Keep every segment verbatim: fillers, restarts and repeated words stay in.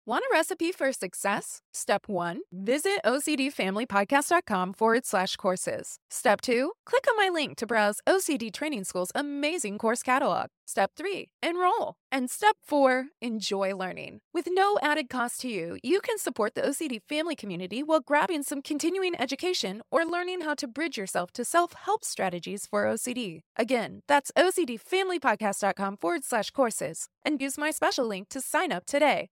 Want a recipe for success? Step one, visit ocdfamilypodcast.com forward slash courses. Step two, click on my link to browse O C D Training School's amazing course catalog. Step three, enroll. And step four, enjoy learning. With no added cost to you, you can support the O C D family community while grabbing some continuing education or learning how to bridge yourself to self-help strategies for O C D. Again, that's ocdfamilypodcast.com forward slash courses. And use my special link to sign up today.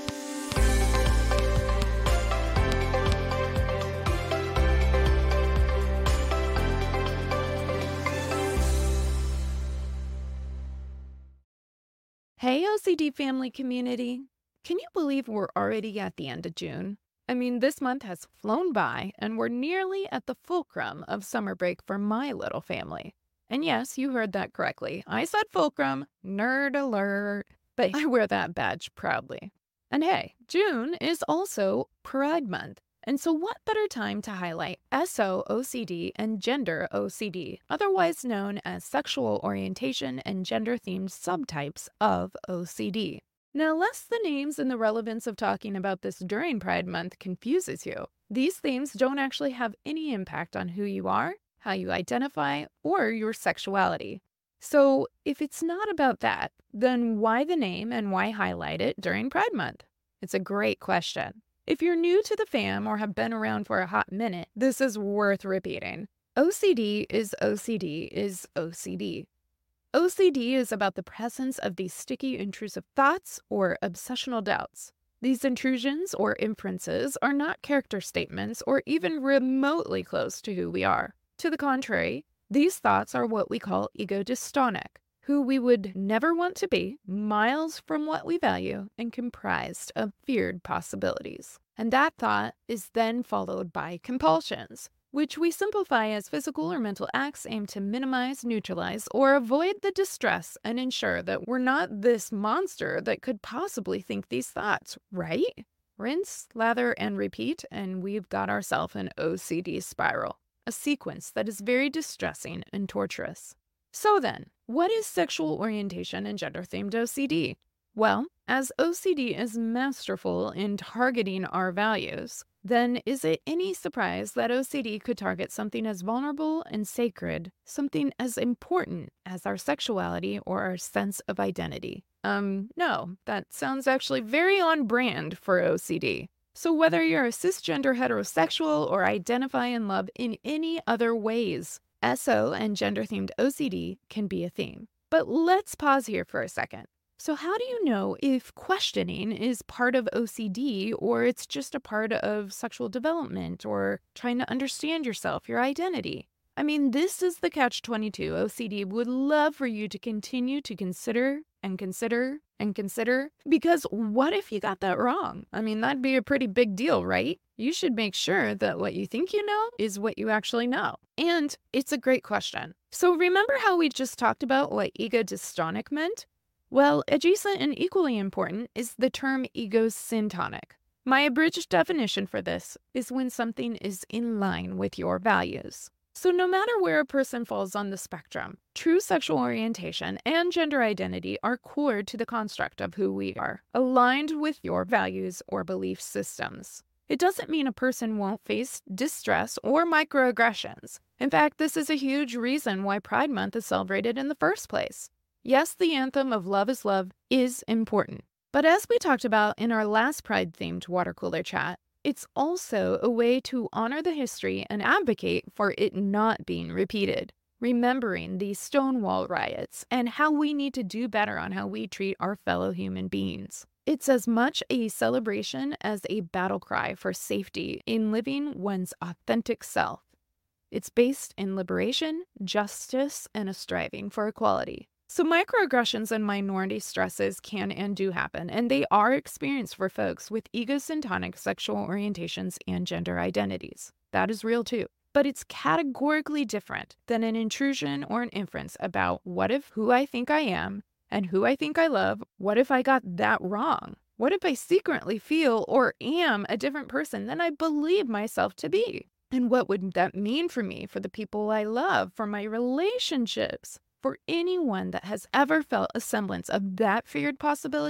Hey, O C D family community. Can you believe we're already at the end of June? I mean, this month has flown by, and we're nearly at the fulcrum of summer break for my little family. And yes, you heard that correctly. I said fulcrum, nerd alert, but I wear that badge proudly. And hey, June is also Pride Month. And so what better time to highlight S O O C D and Gender O C D, otherwise known as sexual orientation and gender-themed subtypes of O C D. Now, lest the names and the relevance of talking about this during Pride Month confuses you, these themes don't actually have any impact on who you are, how you identify, or your sexuality. So if it's not about that, then why the name and why highlight it during Pride Month? It's a great question. If you're new to the fam or have been around for a hot minute, this is worth repeating. O C D is O C D is O C D. O C D is about the presence of these sticky, intrusive thoughts or obsessional doubts. These intrusions or inferences are not character statements or even remotely close to who we are. To the contrary, these thoughts are what we call ego dystonic, who we would never want to be, miles from what we value, and comprised of feared possibilities. And that thought is then followed by compulsions, which we simplify as physical or mental acts aimed to minimize, neutralize, or avoid the distress and ensure that we're not this monster that could possibly think these thoughts, right? Rinse, lather, and repeat, and we've got ourselves an O C D spiral, a sequence that is very distressing and torturous. So then, what is sexual orientation and gender-themed O C D? Well, as O C D is masterful in targeting our values, then is it any surprise that O C D could target something as vulnerable and sacred, something as important as our sexuality or our sense of identity? Um, no, that sounds actually very on brand for O C D. So whether you're a cisgender heterosexual or identify and love in any other ways, S O and gender-themed O C D can be a theme. But let's pause here for a second. So how do you know if questioning is part of O C D or it's just a part of sexual development or trying to understand yourself, your identity? I mean, this is the catch twenty-two O C D would love for you to continue to consider and consider and consider, because what if you got that wrong? I mean, that'd be a pretty big deal, right? You should make sure that what you think you know is what you actually know. And it's a great question. So remember how we just talked about what ego dystonic meant? Well, adjacent and equally important is the term egosyntonic. My abridged definition for this is when something is in line with your values. So no matter where a person falls on the spectrum, true sexual orientation and gender identity are core to the construct of who we are, aligned with your values or belief systems. It doesn't mean a person won't face distress or microaggressions. In fact, this is a huge reason why Pride Month is celebrated in the first place. Yes, the anthem of Love is Love is important. But as we talked about in our last Pride-themed water cooler chat, it's also a way to honor the history and advocate for it not being repeated, remembering these Stonewall riots and how we need to do better on how we treat our fellow human beings. It's as much a celebration as a battle cry for safety in living one's authentic self. It's based in liberation, justice, and a striving for equality. So microaggressions and minority stresses can and do happen, and they are experienced for folks with egosyntonic sexual orientations and gender identities. That is real too. But it's categorically different than an intrusion or an inference about what if who I think I am and who I think I love, what if I got that wrong? What if I secretly feel or am a different person than I believe myself to be? And what would that mean for me, for the people I love, for my relationships? For anyone that has ever felt a semblance of that feared possibility,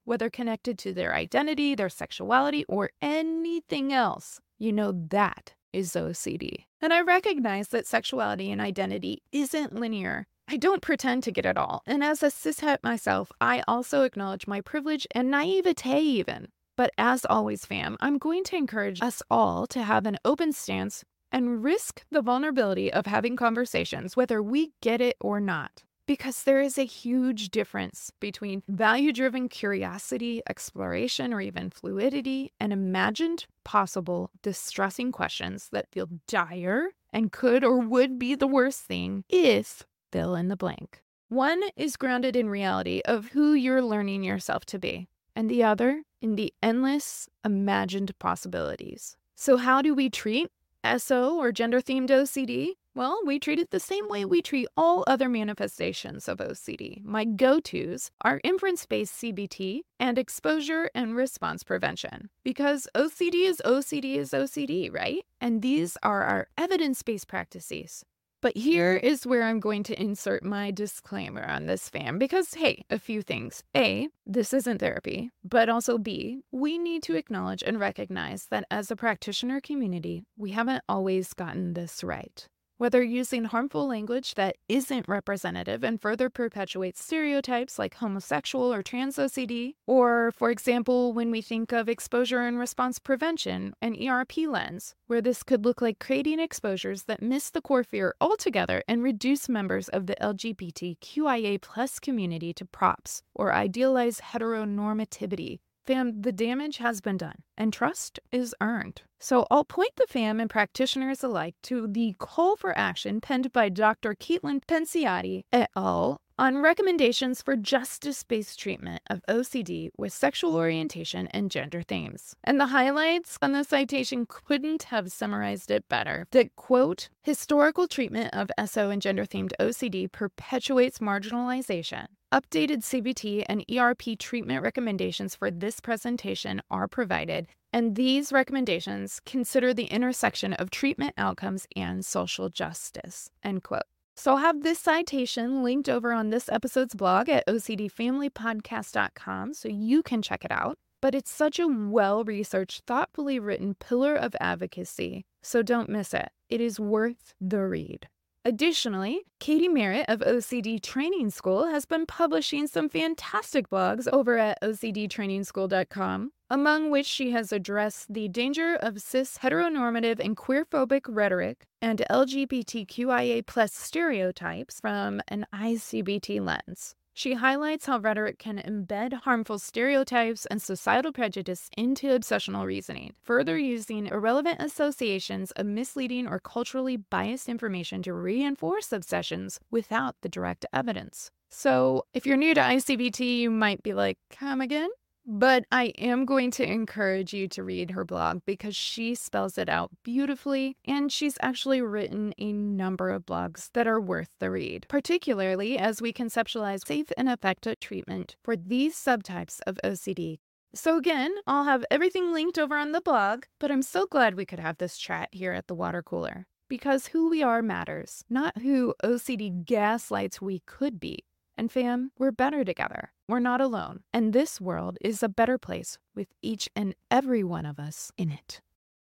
whether connected to their identity, their sexuality, or anything else. You know, that is O C D. And I recognize that sexuality and identity isn't linear. I don't pretend to get it all. And as a cishet myself, I also acknowledge my privilege and naivete even. But as always, fam, I'm going to encourage us all to have an open stance and risk the vulnerability of having conversations, whether we get it or not. Because there is a huge difference between value-driven curiosity, exploration, or even fluidity, and imagined, possible, distressing questions that feel dire and could or would be the worst thing if fill in the blank. One is grounded in reality of who you're learning yourself to be, and the other in the endless imagined possibilities. So how do we treat S O or gender-themed O C D? Well, we treat it the same way we treat all other manifestations of O C D. My go-tos are inference-based C B T and exposure and response prevention. Because O C D is O C D is O C D, right? And these are our evidence-based practices. But here is where I'm going to insert my disclaimer on this, fam, because, hey, a few things. A, this isn't therapy, but also B, we need to acknowledge and recognize that as a practitioner community, we haven't always gotten this right. Whether using harmful language that isn't representative and further perpetuates stereotypes like homosexual or trans O C D, or, for example, when we think of exposure and response prevention, an E R P lens, where this could look like creating exposures that miss the core fear altogether and reduce members of the L G B T Q I A plus community to props or idealize heteronormativity. Fam, the damage has been done, and trust is earned. So I'll point the fam and practitioners alike to the call for action penned by Doctor Caitlin Penciotti et al. On recommendations for justice-based treatment of O C D with sexual orientation and gender themes. And the highlights on the citation couldn't have summarized it better. That, quote, historical treatment of S O and gender-themed O C D perpetuates marginalization. Updated C B T and E R P treatment recommendations for this presentation are provided, and these recommendations consider the intersection of treatment outcomes and social justice, end quote. So I'll have this citation linked over on this episode's blog at O C D family podcast dot com so you can check it out. But it's such a well-researched, thoughtfully written pillar of advocacy, so don't miss it. It is worth the read. Additionally, Katie Merritt of O C D Training School has been publishing some fantastic blogs over at O C D training school dot com, among which she has addressed the danger of cis heteronormative and queerphobic rhetoric and L G B T Q I A plus stereotypes from an I C B T lens. She highlights how rhetoric can embed harmful stereotypes and societal prejudice into obsessional reasoning, further using irrelevant associations of misleading or culturally biased information to reinforce obsessions without the direct evidence. So, if you're new to I C B T, you might be like, come again? But I am going to encourage you to read her blog because she spells it out beautifully, and she's actually written a number of blogs that are worth the read, particularly as we conceptualize safe and effective treatment for these subtypes of O C D. So again, I'll have everything linked over on the blog, but I'm so glad we could have this chat here at the water cooler. Because who we are matters, not who O C D gaslights we could be. And fam, we're better together. We're not alone. And this world is a better place with each and every one of us in it.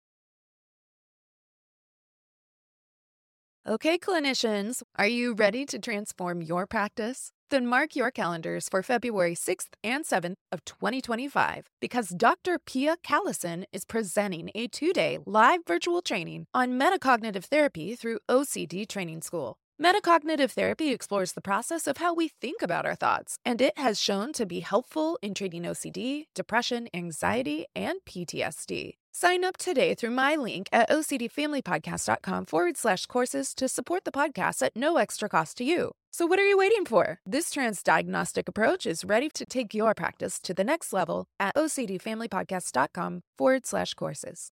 Okay, clinicians, are you ready to transform your practice? Then mark your calendars for February sixth and seventh of twenty twenty-five because Doctor Pia Callison is presenting a two-day live virtual training on metacognitive therapy through O C D Training School. Metacognitive therapy explores the process of how we think about our thoughts, and it has shown to be helpful in treating O C D, depression, anxiety, and P T S D. Sign up today through my link at ocdfamilypodcast.com forward slash courses to support the podcast at no extra cost to you. So what are you waiting for? This transdiagnostic approach is ready to take your practice to the next level at ocdfamilypodcast.com forward slash courses.